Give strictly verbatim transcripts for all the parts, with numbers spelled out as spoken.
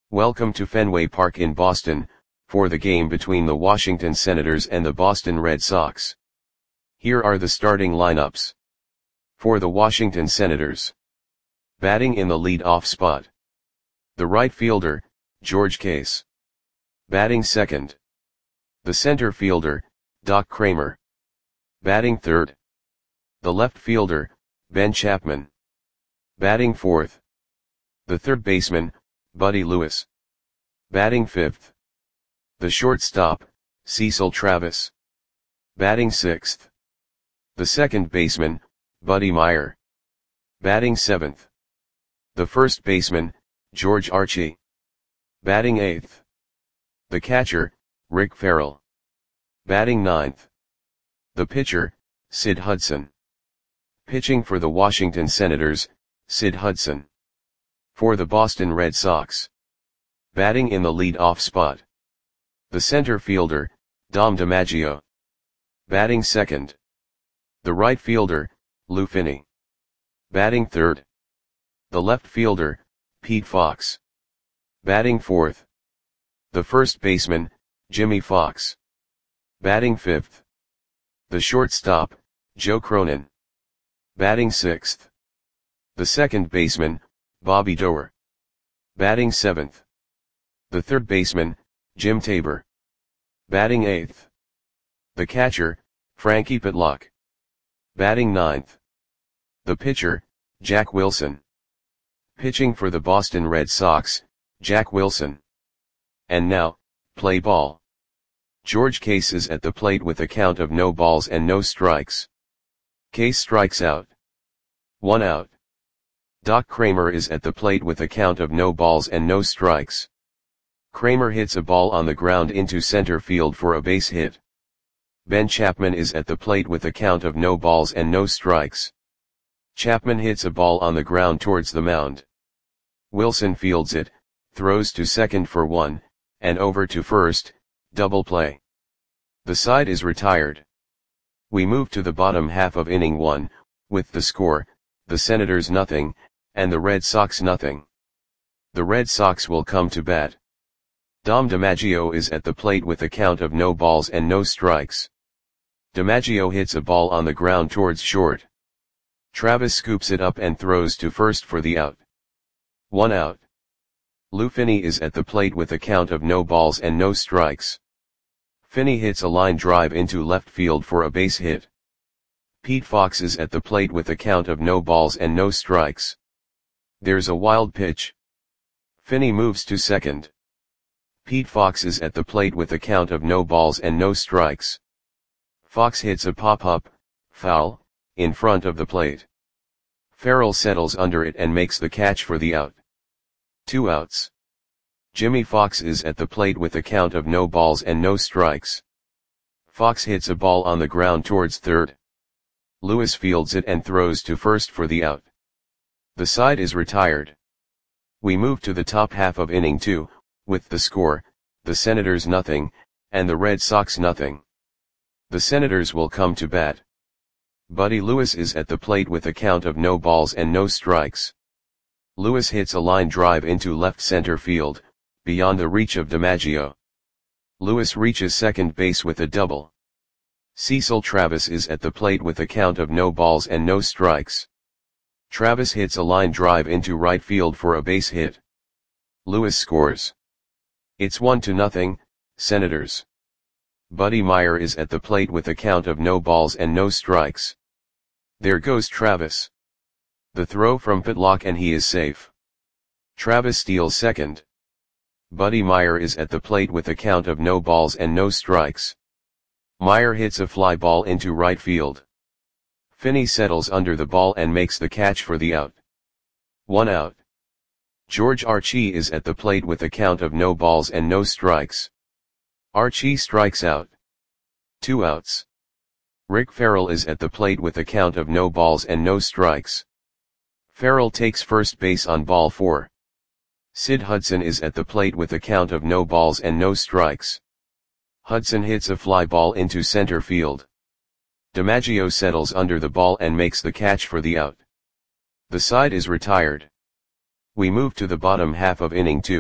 Welcome to Fenway Park in Boston, for the game between the Washington Senators and the Boston Red Sox. Here are the starting lineups. For the Washington Senators. Batting in the lead-off spot. The right fielder, George Case. Batting second. The center fielder, Doc Cramer. Batting third. The left fielder, Ben Chapman. Batting fourth. The third baseman, Buddy Lewis. Batting fifth. The shortstop, Cecil Travis. Batting sixth. The second baseman, Buddy Meyer. Batting seventh. The first baseman, George Archie. Batting eighth. The catcher, Rick Farrell. Batting ninth. The pitcher, Sid Hudson. Pitching for the Washington Senators, Sid Hudson. For the Boston Red Sox. Batting in the lead-off spot. The center fielder, Dom DiMaggio. Batting second. The right fielder, Lou Finney. Batting third. The left fielder, Pete Fox. Batting fourth. The first baseman, Jimmy Fox. Batting fifth. The shortstop, Joe Cronin. Batting sixth. The second baseman, Bobby Doerr. Batting seventh. The third baseman, Jim Tabor. Batting eighth. The catcher, Frankie Pitlock. Batting ninth. The pitcher, Jack Wilson. Pitching for the Boston Red Sox, Jack Wilson. And now, play ball. George Case is at the plate with a count of no balls and no strikes. Case strikes out. One out. Doc Cramer is at the plate with a count of no balls and no strikes. Cramer hits a ball on the ground into center field for a base hit. Ben Chapman is at the plate with a count of no balls and no strikes. Chapman hits a ball on the ground towards the mound. Wilson fields it, throws to second for one, and over to first, double play. The side is retired. We move to the bottom half of inning one, with the score, the Senators nothing, and the Red Sox nothing. The Red Sox will come to bat. Dom DiMaggio is at the plate with a count of no balls and no strikes. DiMaggio hits a ball on the ground towards short. Travis scoops it up and throws to first for the out. One out. Lou Finney is at the plate with a count of no balls and no strikes. Finney hits a line drive into left field for a base hit. Pete Fox is at the plate with a count of no balls and no strikes. There's a wild pitch. Finney moves to second. Pete Fox is at the plate with a count of no balls and no strikes. Fox hits a pop-up, foul, in front of the plate. Farrell settles under it and makes the catch for the out. Two outs. Jimmy Fox is at the plate with a count of no balls and no strikes. Fox hits a ball on the ground towards third. Lewis fields it and throws to first for the out. The side is retired. We move to the top half of inning two, with the score, the Senators nothing, and the Red Sox nothing. The Senators will come to bat. Buddy Lewis is at the plate with a count of no balls and no strikes. Lewis hits a line drive into left center field, beyond the reach of DiMaggio. Lewis reaches second base with a double. Cecil Travis is at the plate with a count of no balls and no strikes. Travis hits a line drive into right field for a base hit. Lewis scores. It's one to nothing, Senators. Buddy Meyer is at the plate with a count of no balls and no strikes. There goes Travis. The throw from Pitlock and he is safe. Travis steals second. Buddy Meyer is at the plate with a count of no balls and no strikes. Meyer hits a fly ball into right field. Finney settles under the ball and makes the catch for the out. One out. George Archie is at the plate with a count of no balls and no strikes. Archie strikes out. Two outs. Rick Farrell is at the plate with a count of no balls and no strikes. Farrell takes first base on ball four. Sid Hudson is at the plate with a count of no balls and no strikes. Hudson hits a fly ball into center field. DiMaggio settles under the ball and makes the catch for the out. The side is retired. We move to the bottom half of inning two,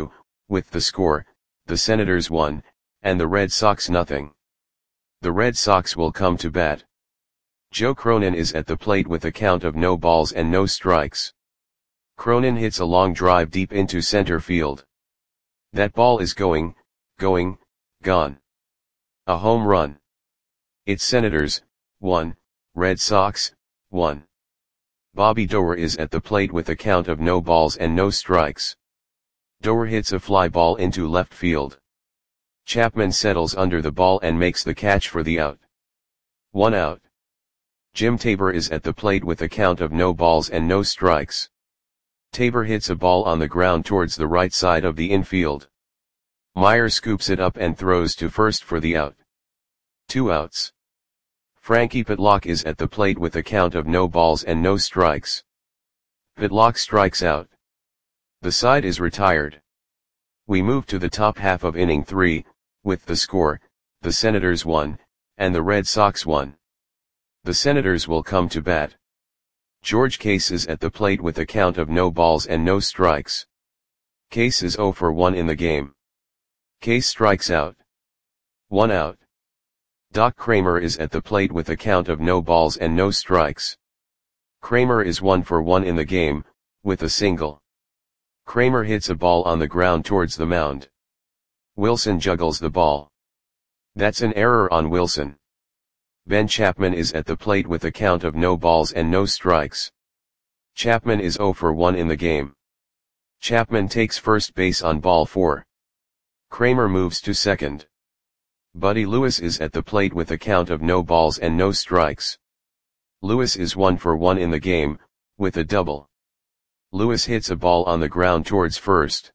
with the score, the Senators one, and the Red Sox nothing. The Red Sox will come to bat. Joe Cronin is at the plate with a count of no balls and no strikes. Cronin hits a long drive deep into center field. That ball is going, going, gone. A home run. It's Senators, one, Red Sox, one. Bobby Doerr is at the plate with a count of no balls and no strikes. Doerr hits a fly ball into left field. Chapman settles under the ball and makes the catch for the out. One out. Jim Tabor is at the plate with a count of no balls and no strikes. Tabor hits a ball on the ground towards the right side of the infield. Meyer scoops it up and throws to first for the out. Two outs. Frankie Pitlock is at the plate with a count of no balls and no strikes. Pitlock strikes out. The side is retired. We move to the top half of inning three, with the score, the Senators one, and the Red Sox one. The Senators will come to bat. George Case is at the plate with a count of no balls and no strikes. Case is oh for one in the game. Case strikes out. One out. Doc Kramer is at the plate with a count of no balls and no strikes. Kramer is one for one in the game, with a single. Kramer hits a ball on the ground towards the mound. Wilson juggles the ball. That's an error on Wilson. Ben Chapman is at the plate with a count of no balls and no strikes. Chapman is oh for one in the game. Chapman takes first base on ball four. Kramer moves to second. Buddy Lewis is at the plate with a count of no balls and no strikes. Lewis is one for one in the game, with a double. Lewis hits a ball on the ground towards first.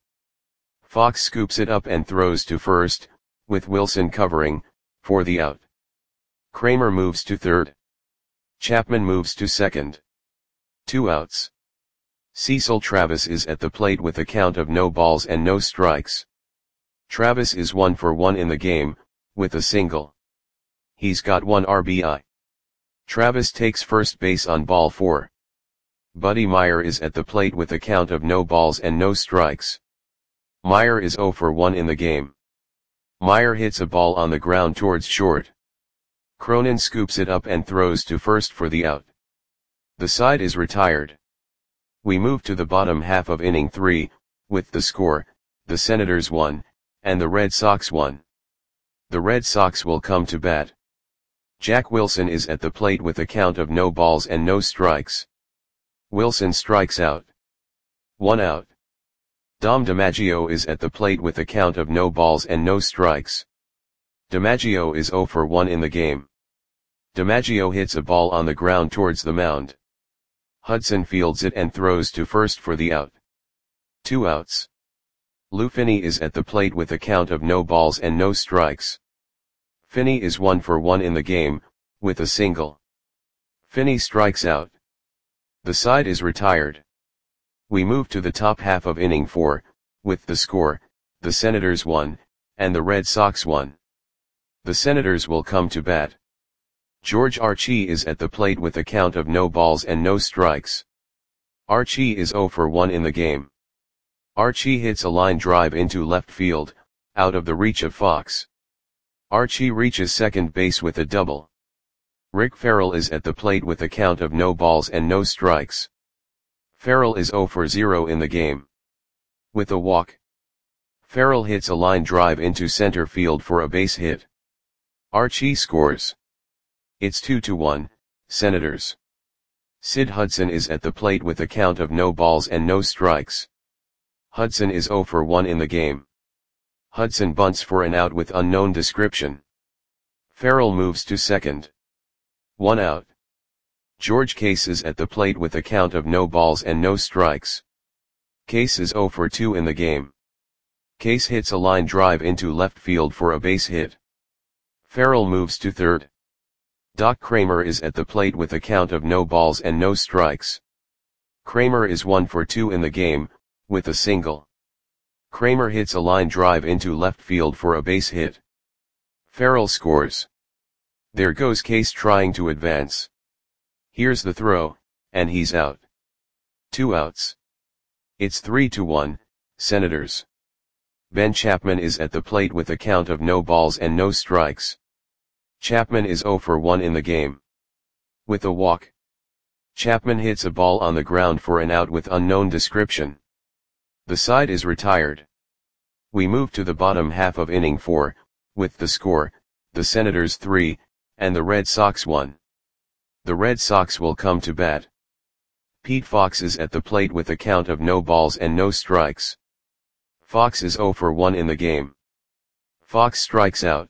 Fox scoops it up and throws to first, with Wilson covering, for the out. Kramer moves to third. Chapman moves to second. Two outs. Cecil Travis is at the plate with a count of no balls and no strikes. Travis is one for one in the game, with a single. He's got one R B I. Travis takes first base on ball four. Buddy Meyer is at the plate with a count of no balls and no strikes. Meyer is oh for one in the game. Meyer hits a ball on the ground towards short. Cronin scoops it up and throws to first for the out. The side is retired. We move to the bottom half of inning three, with the score, the Senators one, and the Red Sox one. The Red Sox will come to bat. Jack Wilson is at the plate with a count of no balls and no strikes. Wilson strikes out. One out. Dom DiMaggio is at the plate with a count of no balls and no strikes. DiMaggio is oh for one in the game. DiMaggio hits a ball on the ground towards the mound. Hudson fields it and throws to first for the out. Two outs. Lou Finney is at the plate with a count of no balls and no strikes. Finney is one for one in the game, with a single. Finney strikes out. The side is retired. We move to the top half of inning four, with the score, the Senators one, and the Red Sox one. The Senators will come to bat. George Archie is at the plate with a count of no balls and no strikes. Archie is oh for one in the game. Archie hits a line drive into left field, out of the reach of Fox. Archie reaches second base with a double. Rick Farrell is at the plate with a count of no balls and no strikes. Farrell is oh for zero in the game. With a walk. Farrell hits a line drive into center field for a base hit. Archie scores. It's two to one, Senators. Sid Hudson is at the plate with a count of no balls and no strikes. Hudson is oh for one in the game. Hudson bunts for an out with unknown description. Farrell moves to second. One out. George Case is at the plate with a count of no balls and no strikes. Case is oh for two in the game. Case hits a line drive into left field for a base hit. Farrell moves to third. Doc Kramer is at the plate with a count of no balls and no strikes. Kramer is one for two in the game, with a single. Kramer hits a line drive into left field for a base hit. Farrell scores. There goes Case trying to advance. Here's the throw, and he's out. Two outs. It's three to one, Senators. Ben Chapman is at the plate with a count of no balls and no strikes. Chapman is zero for one in the game. With a walk, Chapman hits a ball on the ground for an out with unknown description. The side is retired. We move to the bottom half of inning four, with the score, the Senators three, and the Red Sox one. The Red Sox will come to bat. Pete Fox is at the plate with a count of no balls and no strikes. Fox is zero for one in the game. Fox strikes out.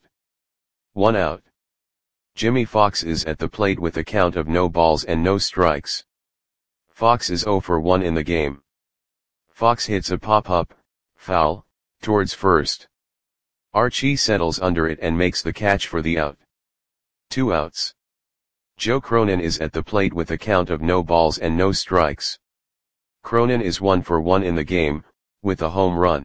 One out. Jimmy Fox is at the plate with a count of no balls and no strikes. Fox is zero for one in the game. Fox hits a pop-up, foul, towards first. Archie settles under it and makes the catch for the out. Two outs. Joe Cronin is at the plate with a count of no balls and no strikes. Cronin is one for one in the game, with a home run.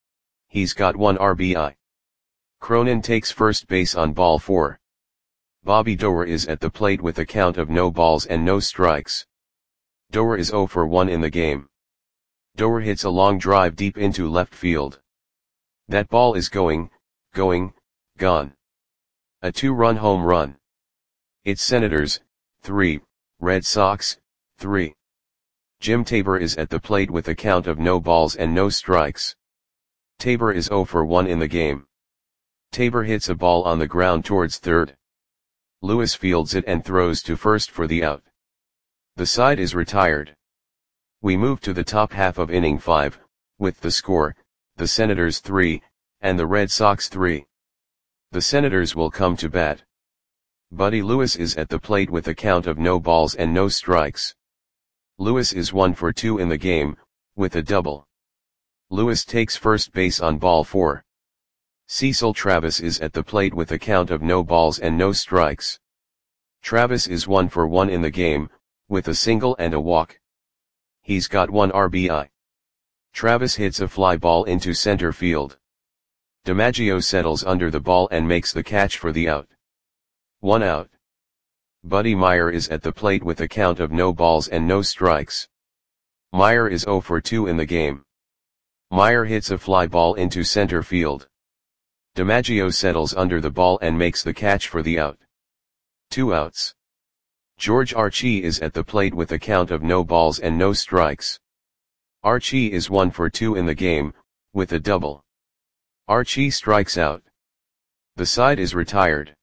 He's got one R B I. Cronin takes first base on ball four. Bobby Doerr is at the plate with a count of no balls and no strikes. Doerr is zero for one in the game. Doerr hits a long drive deep into left field. That ball is going, going, gone. A two-run home run. It's Senators, three, Red Sox, three. Jim Tabor is at the plate with a count of no balls and no strikes. Tabor is zero for one in the game. Tabor hits a ball on the ground towards third. Lewis fields it and throws to first for the out. The side is retired. We move to the top half of inning five, with the score, the Senators three, and the Red Sox three. The Senators will come to bat. Buddy Lewis is at the plate with a count of no balls and no strikes. Lewis is one for two in the game, with a double. Lewis takes first base on ball four. Cecil Travis is at the plate with a count of no balls and no strikes. Travis is one for one in the game, with a single and a walk. He's got one R B I. Travis hits a fly ball into center field. DiMaggio settles under the ball and makes the catch for the out. One out. Buddy Meyer is at the plate with a count of no balls and no strikes. Meyer is zero for two in the game. Meyer hits a fly ball into center field. DiMaggio settles under the ball and makes the catch for the out. Two outs. George Archie is at the plate with a count of no balls and no strikes. Archie is one for two in the game, with a double. Archie strikes out. The side is retired.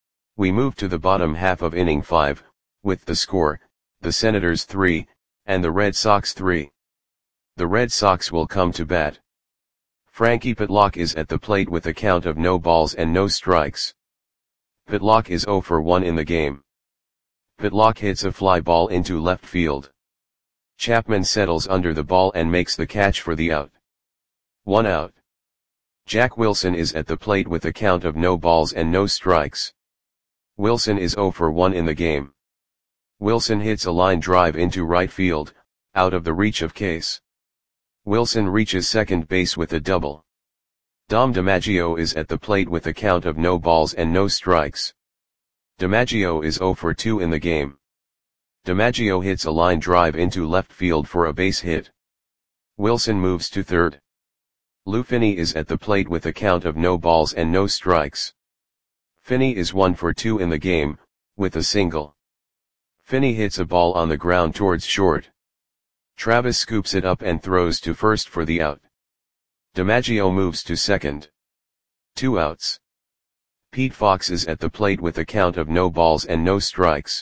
We move to the bottom half of inning five, with the score, the Senators three, and the Red Sox three. The Red Sox will come to bat. Frankie Pitlock is at the plate with a count of no balls and no strikes. Pitlock is zero for one in the game. Pitlock hits a fly ball into left field. Chapman settles under the ball and makes the catch for the out. One out. Jack Wilson is at the plate with a count of no balls and no strikes. Wilson is zero for one in the game. Wilson hits a line drive into right field, out of the reach of Case. Wilson reaches second base with a double. Dom DiMaggio is at the plate with a count of no balls and no strikes. DiMaggio is zero for two in the game. DiMaggio hits a line drive into left field for a base hit. Wilson moves to third. Lou Finney is at the plate with a count of no balls and no strikes. Finney is one for two in the game, with a single. Finney hits a ball on the ground towards short. Travis scoops it up and throws to first for the out. DiMaggio moves to second. Two outs. Pete Fox is at the plate with a count of no balls and no strikes.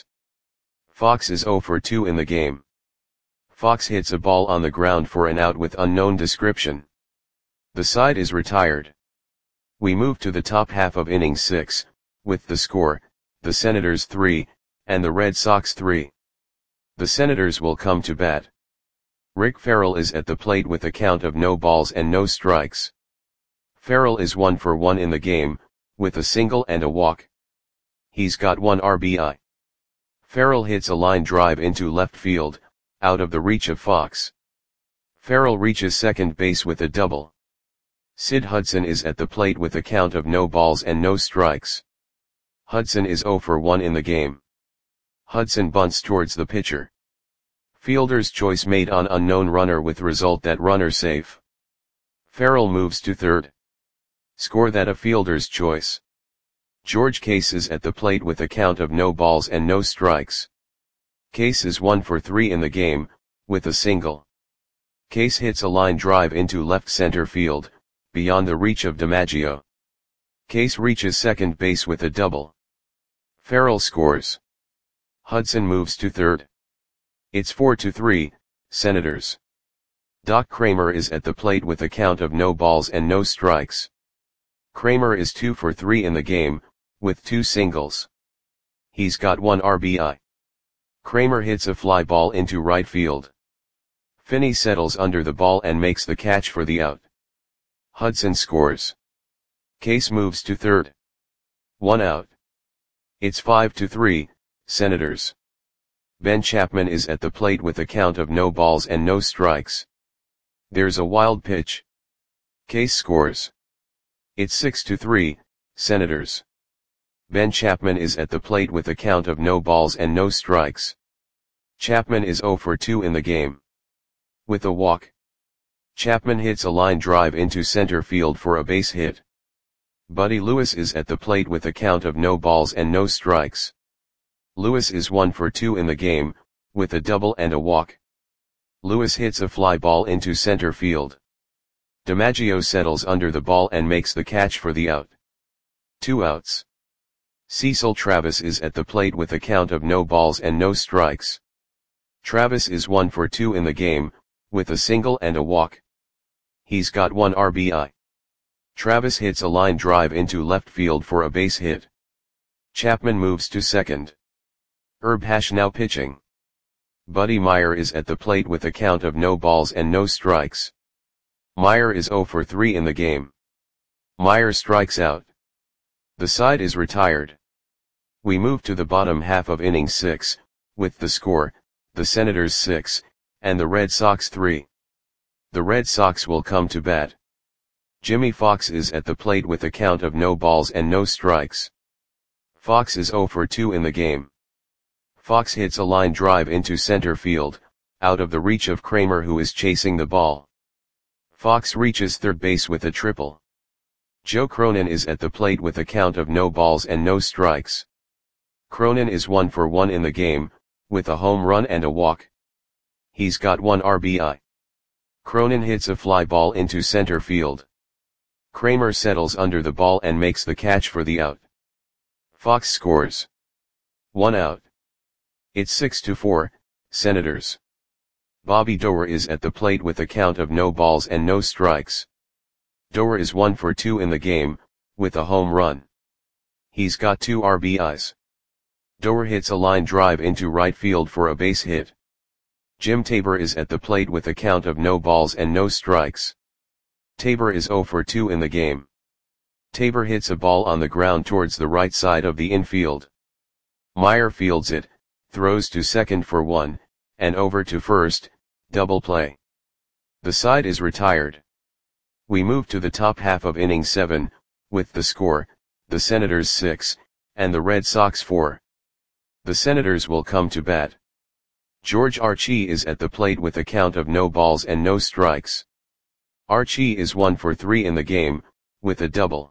Fox is zero for two in the game. Fox hits a ball on the ground for an out with unknown description. The side is retired. We move to the top half of inning six, with the score, the Senators three, and the Red Sox three. The Senators will come to bat. Rick Farrell is at the plate with a count of no balls and no strikes. Farrell is one for one in the game, with a single and a walk. He's got one R B I. Farrell hits a line drive into left field, out of the reach of Fox. Farrell reaches second base with a double. Sid Hudson is at the plate with a count of no balls and no strikes. Hudson is zero for one in the game. Hudson bunts towards the pitcher. Fielder's choice made on unknown runner with result that runner safe. Farrell moves to third. Score that a fielder's choice. George Case is at the plate with a count of no balls and no strikes. Case is one for three in the game, with a single. Case hits a line drive into left center field, beyond the reach of DiMaggio. Case reaches second base with a double. Farrell scores. Hudson moves to third. It's four to three, Senators. Doc Kramer is at the plate with a count of no balls and no strikes. Kramer is two for three in the game, with two singles. He's got one R B I. Kramer hits a fly ball into right field. Finney settles under the ball and makes the catch for the out. Hudson scores. Case moves to third. One out. It's five to three, Senators. Ben Chapman is at the plate with a count of no balls and no strikes. There's a wild pitch. Case scores. It's six to three, Senators. Ben Chapman is at the plate with a count of no balls and no strikes. Chapman is zero for two in the game. With a walk. Chapman hits a line drive into center field for a base hit. Buddy Lewis is at the plate with a count of no balls and no strikes. Lewis is one for two in the game, with a double and a walk. Lewis hits a fly ball into center field. DiMaggio settles under the ball and makes the catch for the out. Two outs. Cecil Travis is at the plate with a count of no balls and no strikes. Travis is one for two in the game, with a single and a walk. He's got one R B I. Travis hits a line drive into left field for a base hit. Chapman moves to second. Herb Hash now pitching. Buddy Meyer is at the plate with a count of no balls and no strikes. Meyer is zero for three in the game. Meyer strikes out. The side is retired. We move to the bottom half of inning six, with the score, the Senators six, and the Red Sox three. The Red Sox will come to bat. Jimmy Fox is at the plate with a count of no balls and no strikes. Fox is zero for two in the game. Fox hits a line drive into center field, out of the reach of Kramer who is chasing the ball. Fox reaches third base with a triple. Joe Cronin is at the plate with a count of no balls and no strikes. Cronin is one for one in the game, with a home run and a walk. He's got one R B I. Cronin hits a fly ball into center field. Kramer settles under the ball and makes the catch for the out. Fox scores. One out. It's six to four, Senators. Bobby Doerr is at the plate with a count of no balls and no strikes. Doerr is one for two in the game, with a home run. He's got two R B Is. Doerr hits a line drive into right field for a base hit. Jim Tabor is at the plate with a count of no balls and no strikes. Tabor is zero for two in the game. Tabor hits a ball on the ground towards the right side of the infield. Meyer fields it, throws to second for one, and over to first, double play. The side is retired. We move to the top half of inning seven, with the score, the Senators six, and the Red Sox four. The Senators will come to bat. George Archie is at the plate with a count of no balls and no strikes. Archie is one for three in the game, with a double.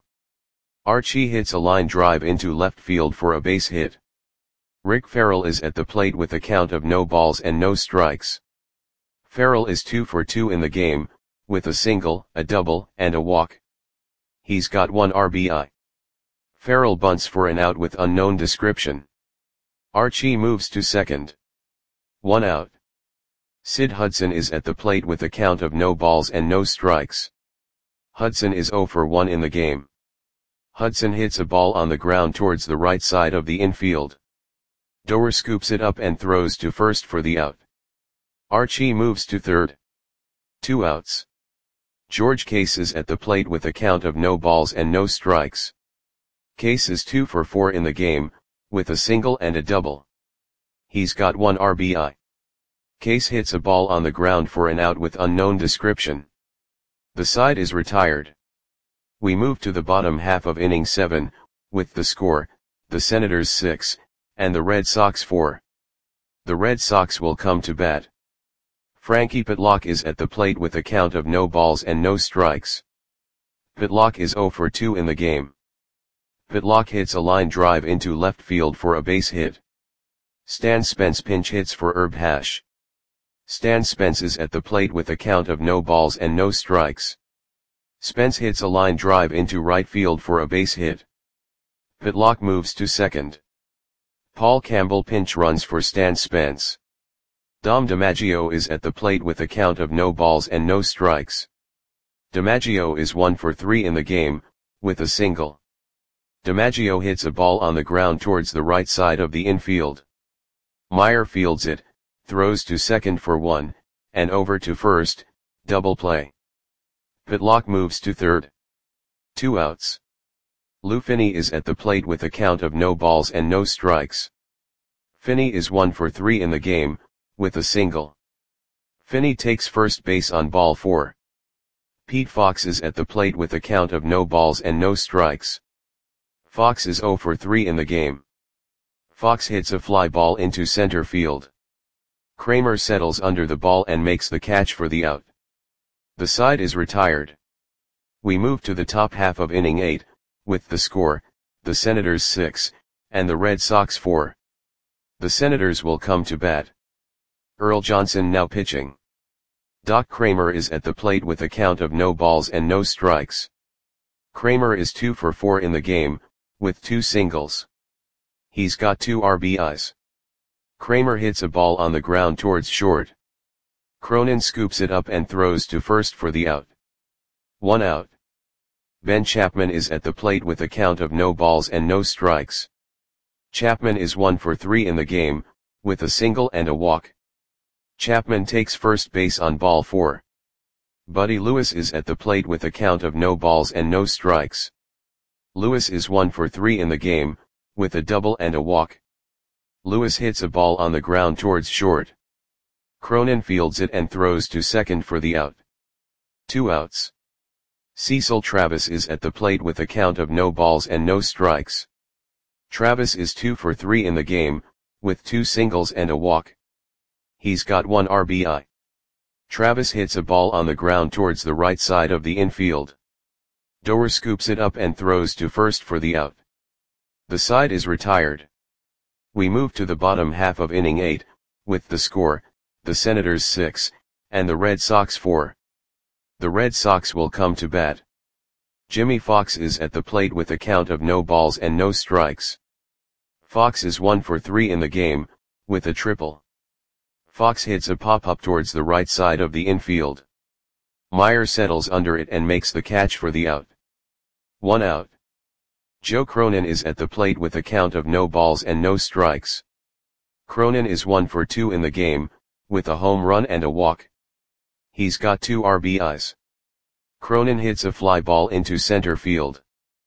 Archie hits a line drive into left field for a base hit. Rick Farrell is at the plate with a count of no balls and no strikes. Farrell is two for two in the game, with a single, a double, and a walk. He's got one R B I. Farrell bunts for an out with unknown description. Archie moves to second. One out. Sid Hudson is at the plate with a count of no balls and no strikes. Hudson is zero for one in the game. Hudson hits a ball on the ground towards the right side of the infield. Doerr scoops it up and throws to first for the out. Archie moves to third. Two outs. George Case is at the plate with a count of no balls and no strikes. Case is two for four in the game, with a single and a double. He's got one R B I. Case hits a ball on the ground for an out with unknown description. The side is retired. We move to the bottom half of inning seven, with the score, the Senators six, and the Red Sox four. The Red Sox will come to bat. Frankie Pitlock is at the plate with a count of no balls and no strikes. Pitlock is zero for two in the game. Pitlock hits a line drive into left field for a base hit. Stan Spence pinch hits for Herb Hash. Stan Spence is at the plate with a count of no balls and no strikes. Spence hits a line drive into right field for a base hit. Pitlock moves to second. Paul Campbell pinch runs for Stan Spence. Dom DiMaggio is at the plate with a count of no balls and no strikes. DiMaggio is one for three in the game, with a single. DiMaggio hits a ball on the ground towards the right side of the infield. Meyer fields it, throws to second for one, and over to first, double play. Pitlock moves to third. Two outs. Lou Finney is at the plate with a count of no balls and no strikes. Finney is one for three in the game, with a single. Finney takes first base on ball four. Pete Fox is at the plate with a count of no balls and no strikes. Fox is zero for three in the game. Fox hits a fly ball into center field. Kramer settles under the ball and makes the catch for the out. The side is retired. We move to the top half of inning eight, with the score, the Senators six, and the Red Sox four. The Senators will come to bat. Earl Johnson now pitching. Doc Kramer is at the plate with a count of no balls and no strikes. Kramer is two for four in the game, with two singles. He's got two R B Is. Kramer hits a ball on the ground towards short. Cronin scoops it up and throws to first for the out. One out. Ben Chapman is at the plate with a count of no balls and no strikes. Chapman is one for three in the game, with a single and a walk. Chapman takes first base on ball four. Buddy Lewis is at the plate with a count of no balls and no strikes. Lewis is one for three in the game, with a double and a walk. Lewis hits a ball on the ground towards short. Cronin fields it and throws to second for the out. Two outs. Cecil Travis is at the plate with a count of no balls and no strikes. Travis is two for three in the game, with two singles and a walk. He's got one R B I. Travis hits a ball on the ground towards the right side of the infield. Doer scoops it up and throws to first for the out. The side is retired. We move to the bottom half of inning eight, with the score, the Senators six, and the Red Sox four. The Red Sox will come to bat. Jimmy Fox is at the plate with a count of no balls and no strikes. Fox is one for three in the game, with a triple. Fox hits a pop-up towards the right side of the infield. Meyer settles under it and makes the catch for the out. One out. Joe Cronin is at the plate with a count of no balls and no strikes. Cronin is one for two in the game, with a home run and a walk. He's got two R B Is. Cronin hits a fly ball into center field.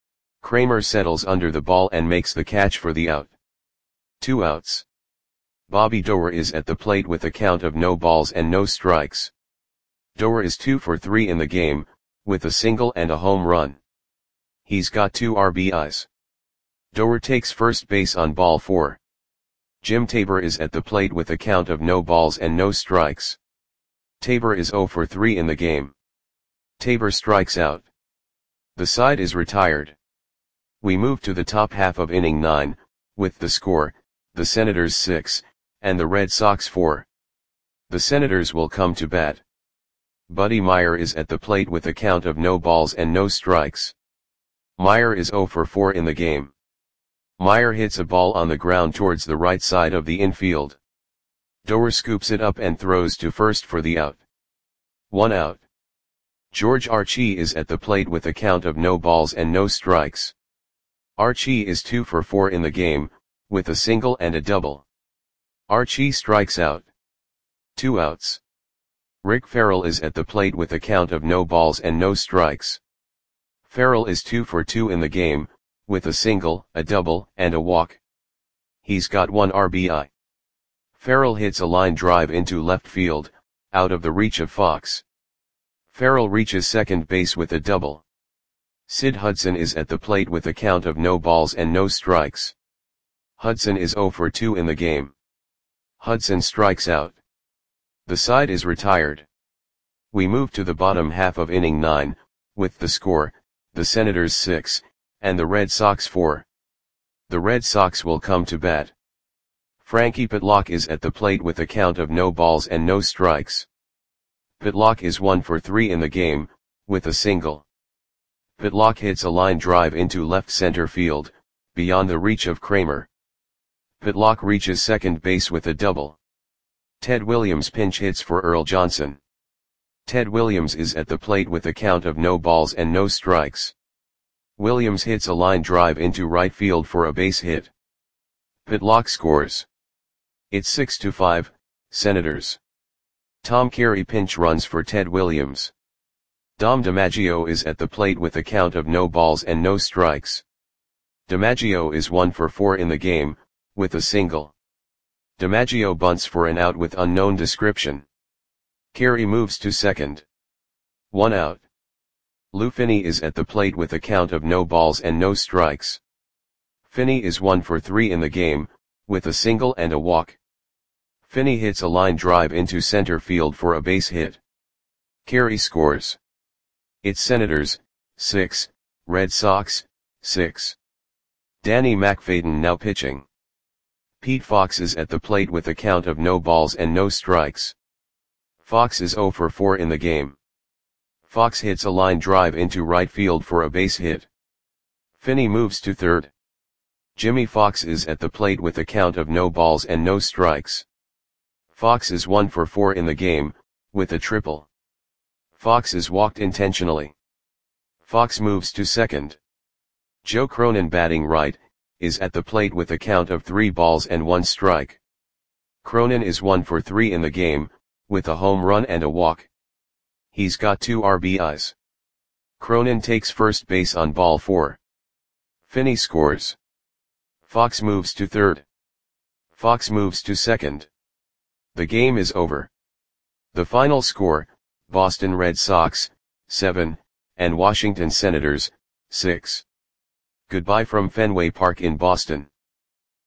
Kramer settles under the ball and makes the catch for the out. Two outs. Bobby Doer is at the plate with a count of no balls and no strikes. Doer is two for three in the game, with a single and a home run. He's got two R B Is. Doer takes first base on ball four. Jim Tabor is at the plate with a count of no balls and no strikes. Tabor is zero for three in the game. Tabor strikes out. The side is retired. We move to the top half of inning nine, with the score, the Senators six, and the Red Sox four. The Senators will come to bat. Buddy Meyer is at the plate with a count of no balls and no strikes. Meyer is zero for four in the game. Meyer hits a ball on the ground towards the right side of the infield. Doer scoops it up and throws to first for the out. One out. George Archie is at the plate with a count of no balls and no strikes. Archie is two for four in the game, with a single and a double. Archie strikes out. Two outs. Rick Farrell is at the plate with a count of no balls and no strikes. Farrell is two for two in the game, with a single, a double, and a walk. He's got one R B I. Farrell hits a line drive into left field, out of the reach of Fox. Farrell reaches second base with a double. Sid Hudson is at the plate with a count of no balls and no strikes. Hudson is zero for two in the game. Hudson strikes out. The side is retired. We move to the bottom half of inning nine, with the score, the Senators six, and the Red Sox four. The Red Sox will come to bat. Frankie Pitlock is at the plate with a count of no balls and no strikes. Pitlock is one for three in the game, with a single. Pitlock hits a line drive into left center field, beyond the reach of Kramer. Pitlock reaches second base with a double. Ted Williams pinch hits for Earl Johnson. Ted Williams is at the plate with a count of no balls and no strikes. Williams hits a line drive into right field for a base hit. Pitlock scores. It's six to five, Senators. Tom Carey pinch runs for Ted Williams. Dom DiMaggio is at the plate with a count of no balls and no strikes. DiMaggio is one for four in the game, with a single. DiMaggio bunts for an out with unknown description. Carey moves to second. One out. Lou Finney is at the plate with a count of no balls and no strikes. Finney is one for three in the game, with a single and a walk. Finney hits a line drive into center field for a base hit. Carey scores. It's Senators, six, Red Sox, six. Danny McFadden now pitching. Pete Fox is at the plate with a count of no balls and no strikes. Fox is zero for four in the game. Fox hits a line drive into right field for a base hit. Finney moves to third. Jimmy Fox is at the plate with a count of no balls and no strikes. Fox is one for four in the game, with a triple. Fox is walked intentionally. Fox moves to second. Joe Cronin batting right, is at the plate with a count of three balls and one strike. Cronin is one for three in the game, with a home run and a walk. He's got two R B Is. Cronin takes first base on ball four. Finney scores. Fox moves to third. Fox moves to second. The game is over. The final score, Boston Red Sox, seven, and Washington Senators, six. Goodbye from Fenway Park in Boston.